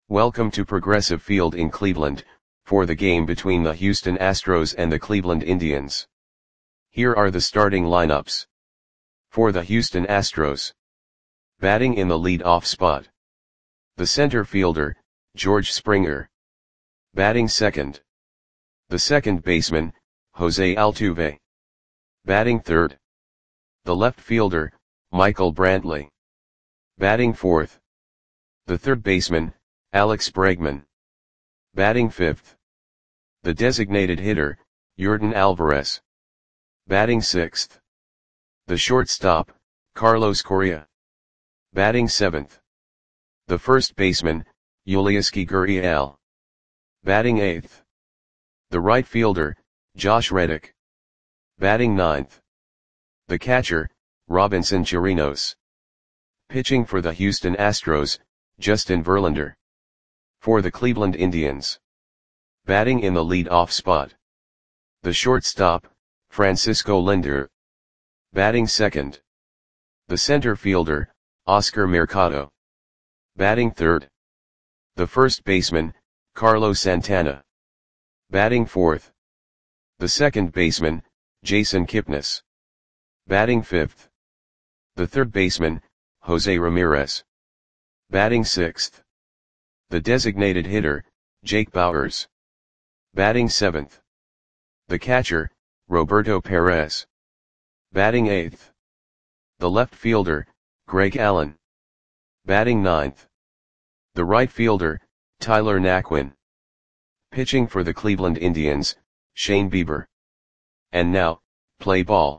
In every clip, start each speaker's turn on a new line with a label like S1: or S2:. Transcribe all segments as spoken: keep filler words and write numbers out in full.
S1: Welcome to Progressive Field in Cleveland, for the game between the Houston Astros and the Cleveland Indians. Here are the starting lineups. For the Houston Astros. Batting in the lead-off spot. The center fielder, George Springer. Batting second. The second baseman, Jose Altuve. Batting third. The left fielder, Michael Brantley. Batting fourth. The third baseman, Alex Bregman. Batting fifth. The designated hitter, Yordan Alvarez. Batting sixth. The shortstop, Carlos Correa. Batting seventh. The first baseman, Yulieski Gurriel. Batting eighth. The right fielder, Josh Reddick. Batting ninth. The catcher, Robinson Chirinos. Pitching for the Houston Astros, Justin Verlander. For the Cleveland Indians. Batting in the lead-off spot. The shortstop, Francisco Lindor. Batting second. The center fielder, Oscar Mercado. Batting third. The first baseman, Carlos Santana. Batting fourth. The second baseman, Jason Kipnis. Batting fifth. The third baseman, Jose Ramirez. Batting sixth. The designated hitter, Jake Bauers. Batting seventh. The catcher, Roberto Perez. Batting eighth. The left fielder, Greg Allen. Batting ninth. The right fielder, Tyler Naquin. Pitching for the Cleveland Indians, Shane Bieber. And now, play ball.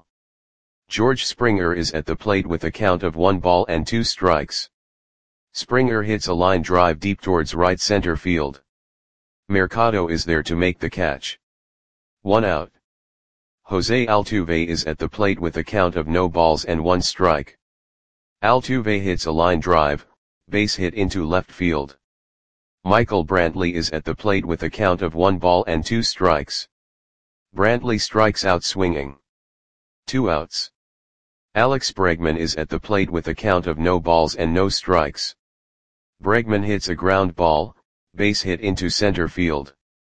S1: George Springer is at the plate with a count of one ball and two strikes. Springer hits a line drive deep towards right center field. Mercado is there to make the catch. One out. Jose Altuve is at the plate with a count of no balls and one strike. Altuve hits a line drive, base hit into left field. Michael Brantley is at the plate with a count of one ball and two strikes. Brantley strikes out swinging. Two outs. Alex Bregman is at the plate with a count of no balls and no strikes. Bregman hits a ground ball, base hit into center field.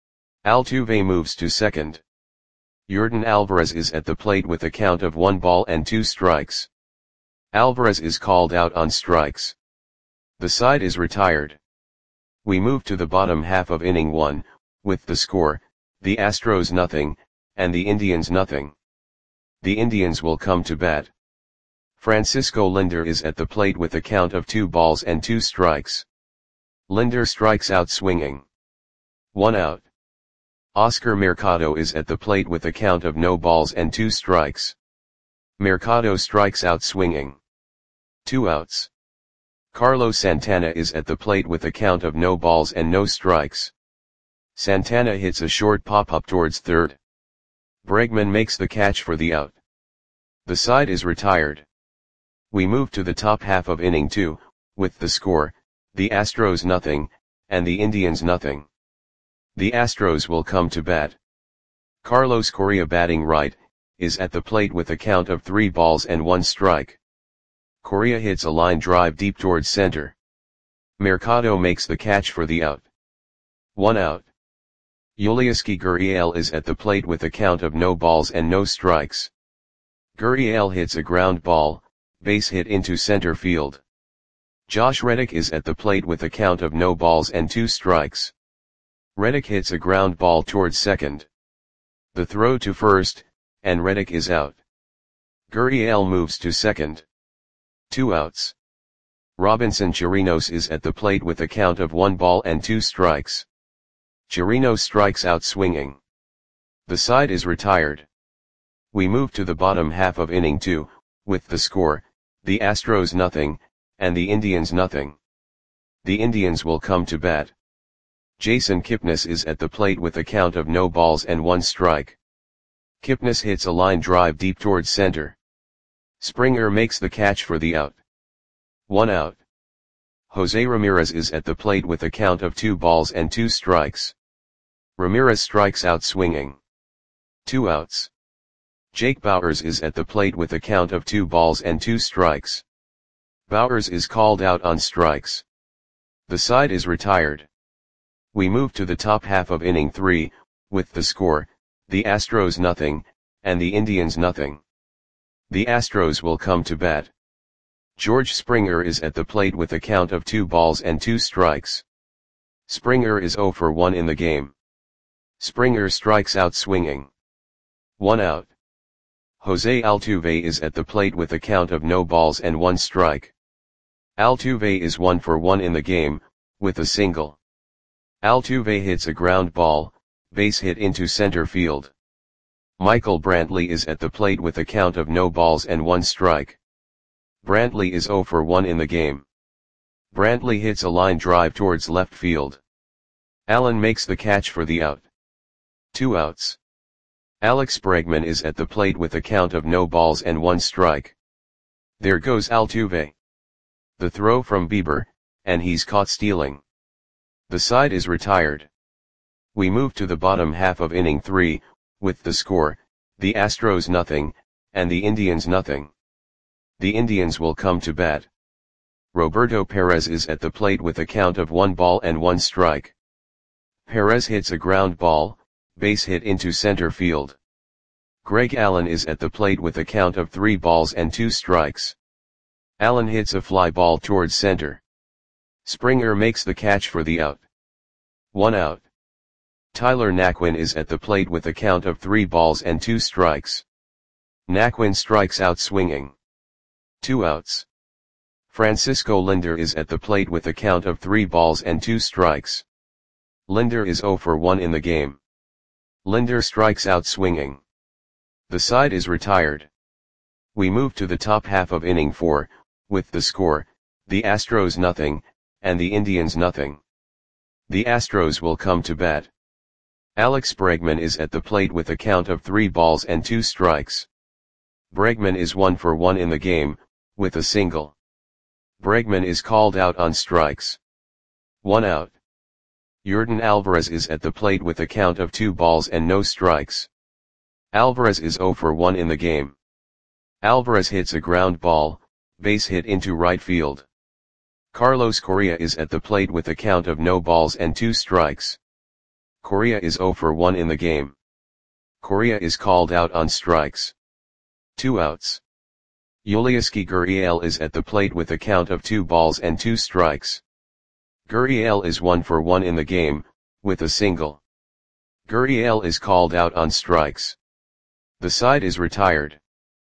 S1: Altuve moves to second. Yordan Alvarez is at the plate with a count of one ball and two strikes. Alvarez is called out on strikes. The side is retired. We move to the bottom half of inning one, with the score, the Astros nothing, and the Indians nothing. The Indians will come to bat. Francisco Lindor is at the plate with a count of two balls and two strikes. Lindor strikes out swinging. One out. Oscar Mercado is at the plate with a count of no balls and two strikes. Mercado strikes out swinging. Two outs. Carlos Santana is at the plate with a count of no balls and no strikes. Santana hits a short pop-up towards third. Bregman makes the catch for the out. The side is retired. We move to the top half of inning two, with the score, the Astros nothing, and the Indians nothing. The Astros will come to bat. Carlos Correa batting right, is at the plate with a count of three balls and one strike. Correa hits a line drive deep towards center. Mercado makes the catch for the out. One out. Yulieski Gurriel is at the plate with a count of no balls and no strikes. Gurriel hits a ground ball, base hit into center field. Josh Reddick is at the plate with a count of no balls and two strikes. Reddick hits a ground ball towards second. The throw to first, and Reddick is out. Gurriel moves to second. Two outs. Robinson Chirinos is at the plate with a count of one ball and two strikes. Chirinos strikes out swinging. The side is retired. We move to the bottom half of inning two, with the score, the Astros nothing, and the Indians nothing. The Indians will come to bat. Jason Kipnis is at the plate with a count of no balls and one strike. Kipnis hits a line drive deep towards center. Springer makes the catch for the out. One out. Jose Ramirez is at the plate with a count of two balls and two strikes. Ramirez strikes out swinging. Two outs. Jake Bauers is at the plate with a count of two balls and two strikes. Bauers is called out on strikes. The side is retired. We move to the top half of inning three, with the score, the Astros nothing, and the Indians nothing. The Astros will come to bat. George Springer is at the plate with a count of two balls and two strikes. Springer is zero for one in the game. Springer strikes out swinging. One out. Jose Altuve is at the plate with a count of no balls and one strike. Altuve is one for one in the game, with a single. Altuve hits a ground ball, base hit into center field. Michael Brantley is at the plate with a count of no balls and one strike. Brantley is zero for one in the game. Brantley hits a line drive towards left field. Allen makes the catch for the out. Two outs. Alex Bregman is at the plate with a count of no balls and one strike. There goes Altuve. The throw from Bieber, and he's caught stealing. The side is retired. We move to the bottom half of inning three, with the score, the Astros nothing, and the Indians nothing. The Indians will come to bat. Roberto Perez is at the plate with a count of one ball and one strike. Perez hits a ground ball, base hit into center field. Greg Allen is at the plate with a count of three balls and two strikes. Allen hits a fly ball towards center. Springer makes the catch for the out. One out. Tyler Naquin is at the plate with a count of three balls and two strikes. Naquin strikes out swinging. Two outs. Francisco Lindor is at the plate with a count of three balls and two strikes. Lindor is zero for one in the game. Lindor strikes out swinging. The side is retired. We move to the top half of inning four, with the score, the Astros nothing, and the Indians nothing. The Astros will come to bat. Alex Bregman is at the plate with a count of three balls and two strikes. Bregman is one for one in the game, with a single. Bregman is called out on strikes. One out. Yordan Alvarez is at the plate with a count of two balls and no strikes. Alvarez is zero for one in the game. Alvarez hits a ground ball, base hit into right field. Carlos Correa is at the plate with a count of no balls and two strikes. Correa is zero for one in the game. Correa is called out on strikes. Two outs. Yulieski Gurriel is at the plate with a count of two balls and two strikes. Gurriel is one for one in the game, with a single. Gurriel is called out on strikes. The side is retired.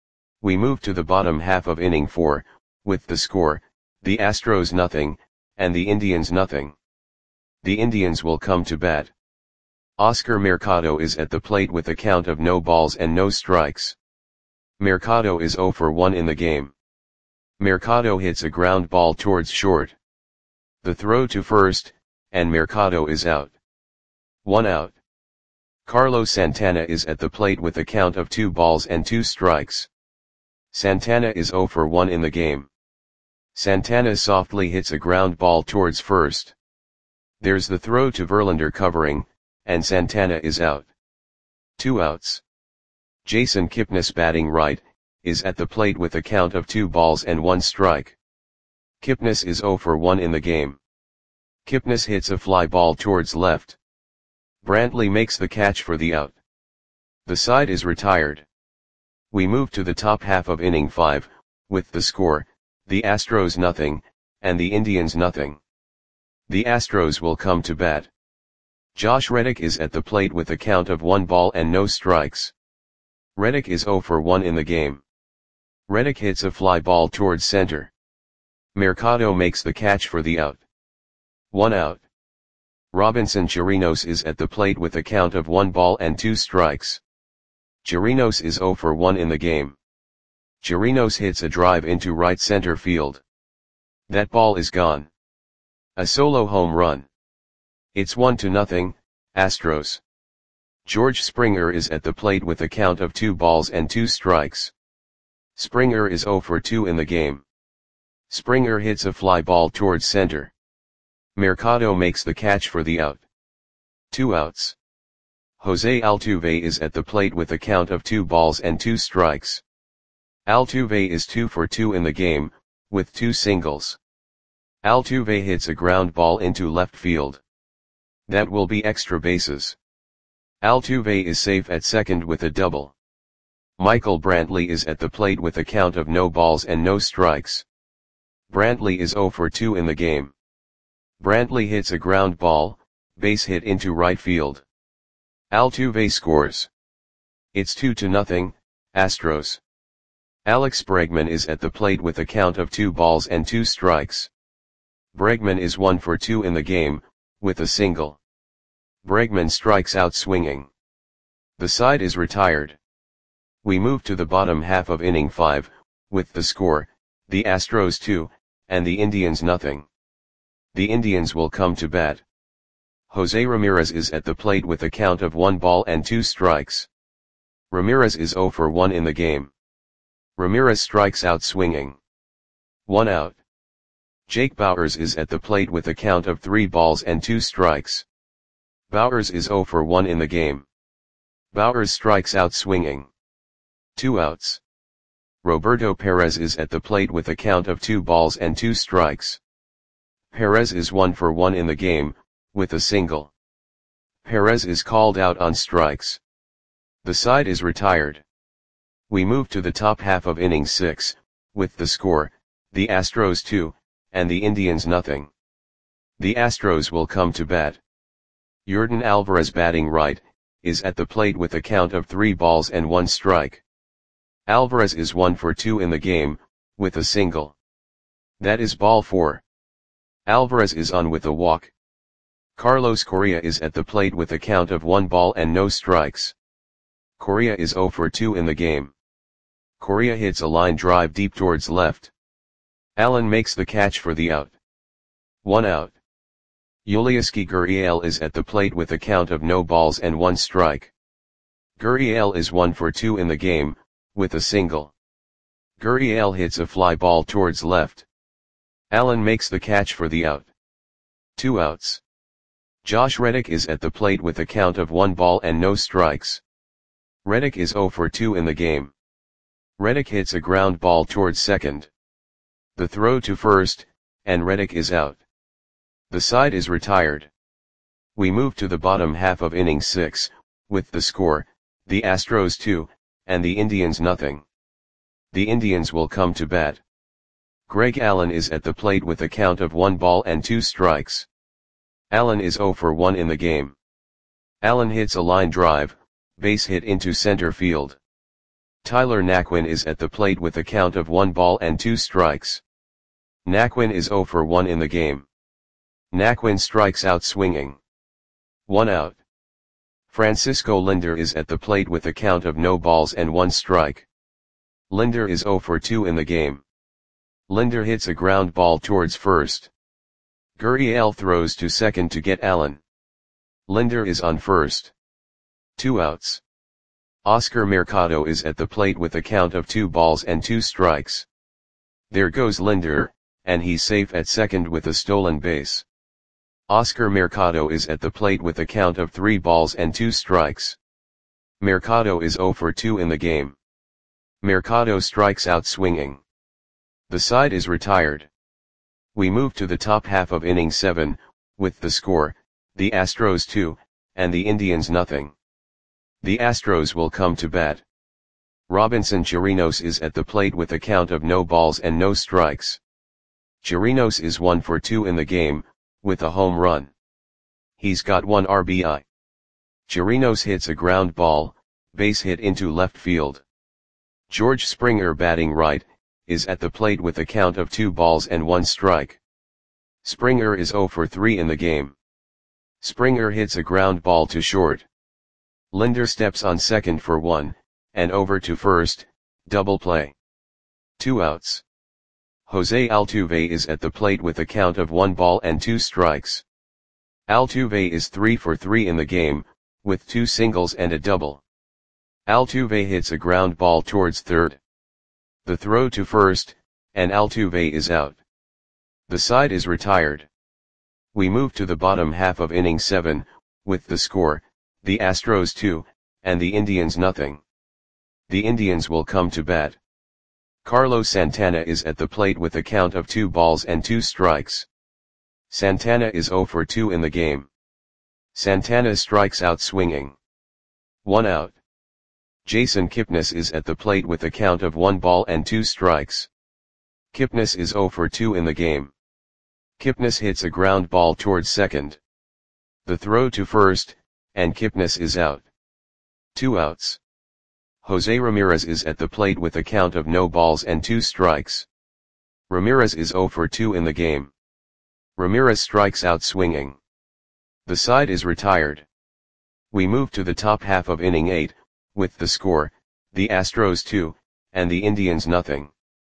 S1: We move to the bottom half of inning four, with the score, the Astros nothing, and the Indians nothing. The Indians will come to bat. Oscar Mercado is at the plate with a count of no balls and no strikes. Mercado is zero for one in the game. Mercado hits a ground ball towards short. The throw to first, and Mercado is out. One out. Carlos Santana is at the plate with a count of two balls and two strikes. Santana is zero for one in the game. Santana softly hits a ground ball towards first. There's the throw to Verlander covering, and Santana is out. Two outs. Jason Kipnis batting right, is at the plate with a count of two balls and one strike. Kipnis is zero for one in the game. Kipnis hits a fly ball towards left. Brantley makes the catch for the out. The side is retired. We move to the top half of inning five, with the score, the Astros nothing, and the Indians nothing. The Astros will come to bat. Josh Reddick is at the plate with a count of one ball and no strikes. Reddick is zero for one in the game. Reddick hits a fly ball towards center. Mercado makes the catch for the out. One out. Robinson Chirinos is at the plate with a count of one ball and two strikes. Chirinos is zero for one in the game. Chirinos hits a drive into right center field. That ball is gone. A solo home run. It's one to nothing, Astros. George Springer is at the plate with a count of two balls and two strikes. Springer is zero for two in the game. Springer hits a fly ball towards center. Mercado makes the catch for the out. Two outs. Jose Altuve is at the plate with a count of two balls and two strikes. Altuve is two for two in the game, with two singles. Altuve hits a ground ball into left field. That will be extra bases. Altuve is safe at second with a double. Michael Brantley is at the plate with a count of no balls and no strikes. Brantley is zero for two in the game. Brantley hits a ground ball, base hit into right field. Altuve scores. It's two to nothing, Astros. Alex Bregman is at the plate with a count of two balls and two strikes. Bregman is one for two in the game, with a single. Bregman strikes out swinging. The side is retired. We move to the bottom half of inning five, with the score, the Astros two, and the Indians nothing. The Indians will come to bat. Jose Ramirez is at the plate with a count of one ball and two strikes. Ramirez is zero for one in the game. Ramirez strikes out swinging. One out. Jake Bauers is at the plate with a count of three balls and two strikes. Bauers is zero for one in the game. Bauers strikes out swinging. Two outs. Roberto Perez is at the plate with a count of two balls and two strikes. Perez is one for one in the game, with a single. Perez is called out on strikes. The side is retired. We move to the top half of inning six, with the score, the Astros two, and the Indians nothing. The Astros will come to bat. Yordan Alvarez batting right, is at the plate with a count of three balls and one strike. Alvarez is one for two in the game, with a single. That is ball four. Alvarez is on with a walk. Carlos Correa is at the plate with a count of one ball and no strikes. Correa is zero for two in the game. Correa hits a line drive deep towards left. Allen makes the catch for the out. One out. Yulieski Gurriel is at the plate with a count of no balls and one strike. Gurriel is one for two in the game, with a single. Gurriel hits a fly ball towards left. Allen makes the catch for the out. Two outs. Josh Reddick is at the plate with a count of one ball and no strikes. Reddick is zero for two in the game. Reddick hits a ground ball towards second. The throw to first, and Reddick is out. The side is retired. We move to the bottom half of inning six, with the score, the Astros two, and the Indians nothing. The Indians will come to bat. Greg Allen is at the plate with a count of one ball and two strikes. Allen is zero for one in the game. Allen hits a line drive, base hit into center field. Tyler Naquin is at the plate with a count of one ball and two strikes. Naquin is zero for one in the game. Naquin strikes out swinging. One out. Francisco Lindor is at the plate with a count of no balls and one strike. Lindor is zero for two in the game. Lindor hits a ground ball towards first. Gurriel throws to second to get Allen. Lindor is on first. Two outs. Oscar Mercado is at the plate with a count of two balls and two strikes. There goes Lindor, and he's safe at second with a stolen base. Oscar Mercado is at the plate with a count of three balls and two strikes. Mercado is zero for two in the game. Mercado strikes out swinging. The side is retired. We move to the top half of inning seven, with the score, the Astros two, and the Indians nothing. The Astros will come to bat. Robinson Chirinos is at the plate with a count of no balls and no strikes. Chirinos is one for two in the game, with a home run. He's got one R B I. Chirinos hits a ground ball, base hit into left field. George Springer batting right, is at the plate with a count of two balls and one strike. Springer is zero for three in the game. Springer hits a ground ball to short. Lindor steps on second for one, and over to first, double play. Two outs. Jose Altuve is at the plate with a count of one ball and two strikes. Altuve is three for three in the game, with two singles and a double. Altuve hits a ground ball towards third. The throw to first, and Altuve is out. The side is retired. We move to the bottom half of inning seven, with the score, the Astros two, and the Indians nothing. The Indians will come to bat. Carlos Santana is at the plate with a count of two balls and two strikes. Santana is zero for two in the game. Santana strikes out swinging. One out. Jason Kipnis is at the plate with a count of one ball and two strikes. Kipnis is zero for two in the game. Kipnis hits a ground ball towards second. The throw to first, and Kipnis is out. Two outs. Jose Ramirez is at the plate with a count of no balls and two strikes. Ramirez is zero for two in the game. Ramirez strikes out swinging. The side is retired. We move to the top half of inning eight, with the score, the Astros two, and the Indians nothing.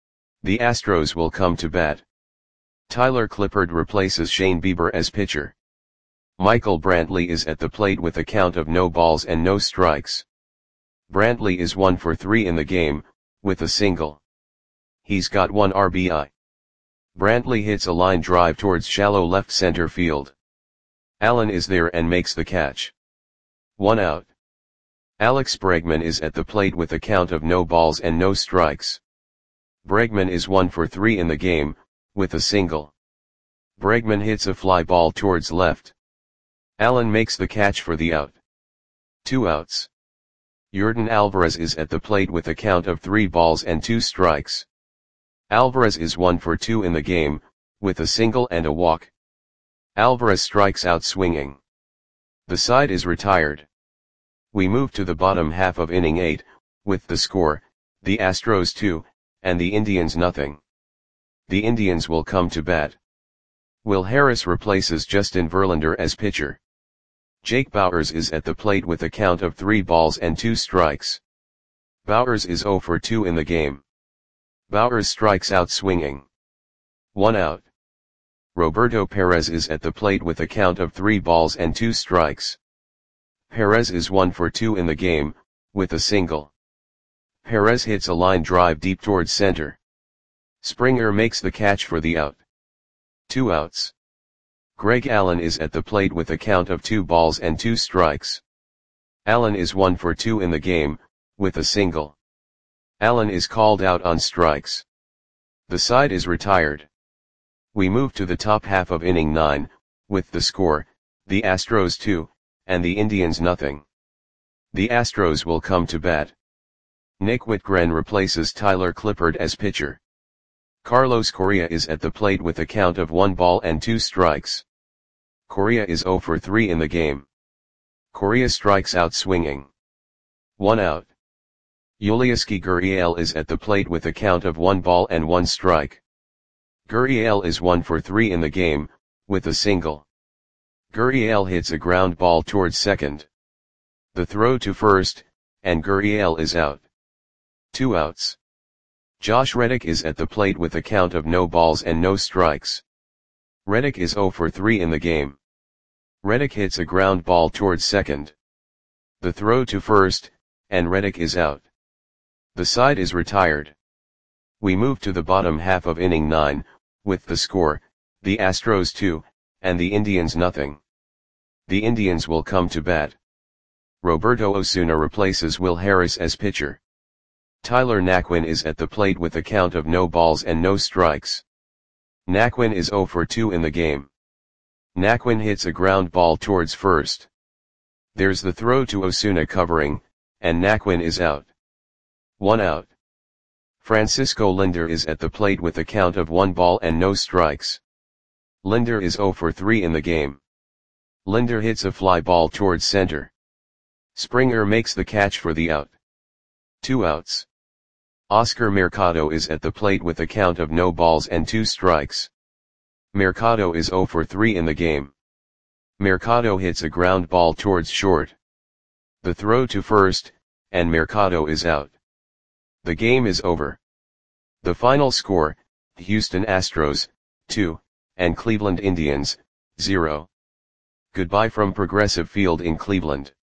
S1: The Astros will come to bat. Tyler Clippard replaces Shane Bieber as pitcher. Michael Brantley is at the plate with a count of no balls and no strikes. Brantley is one for three in the game, with a single. He's got one R B I. Brantley hits a line drive towards shallow left center field. Allen is there and makes the catch. One out. Alex Bregman is at the plate with a count of no balls and no strikes. Bregman is one for three in the game, with a single. Bregman hits a fly ball towards left. Allen makes the catch for the out. Two outs. Yordan Alvarez is at the plate with a count of three balls and two strikes. Alvarez is one for two in the game, with a single and a walk. Alvarez strikes out swinging. The side is retired. We move to the bottom half of inning eight, with the score, the Astros two, and the Indians nothing. The Indians will come to bat. Will Harris replaces Justin Verlander as pitcher. Jake Bauers is at the plate with a count of three balls and two strikes. Bauers is zero for two in the game. Bauers strikes out swinging. One out. Roberto Perez is at the plate with a count of three balls and two strikes. Perez is one for two in the game, with a single. Perez hits a line drive deep towards center. Springer makes the catch for the out. Two outs. Greg Allen is at the plate with a count of two balls and two strikes. Allen is one for two in the game, with a single. Allen is called out on strikes. The side is retired. We move to the top half of inning nine, with the score, the Astros two, and the Indians nothing. The Astros will come to bat. Nick Whitgren replaces Tyler Clippard as pitcher. Carlos Correa is at the plate with a count of one ball and two strikes. Correa is zero for three in the game. Correa strikes out swinging. One out. Yulieski Gurriel is at the plate with a count of one ball and one strike. Gurriel is one for three in the game, with a single. Gurriel hits a ground ball towards second. The throw to first, and Gurriel is out. Two outs. Josh Reddick is at the plate with a count of no balls and no strikes. Reddick is zero for three in the game. Reddick hits a ground ball towards second. The throw to first, and Reddick is out. The side is retired. We move to the bottom half of inning nine, with the score, the Astros two, and the Indians nothing. The Indians will come to bat. Roberto Osuna replaces Will Harris as pitcher. Tyler Naquin is at the plate with a count of no balls and no strikes. Naquin is zero for two in the game. Naquin hits a ground ball towards first. There's the throw to Osuna covering, and Naquin is out. One out. Francisco Lindor is at the plate with a count of one ball and no strikes. Lindor is zero for three in the game. Lindor hits a fly ball towards center. Springer makes the catch for the out. Two outs. Oscar Mercado is at the plate with a count of no balls and two strikes. Mercado is zero for three in the game. Mercado hits a ground ball towards short. The throw to first, and Mercado is out. The game is over. The final score, Houston Astros, two, and Cleveland Indians, zero. Goodbye from Progressive Field in Cleveland.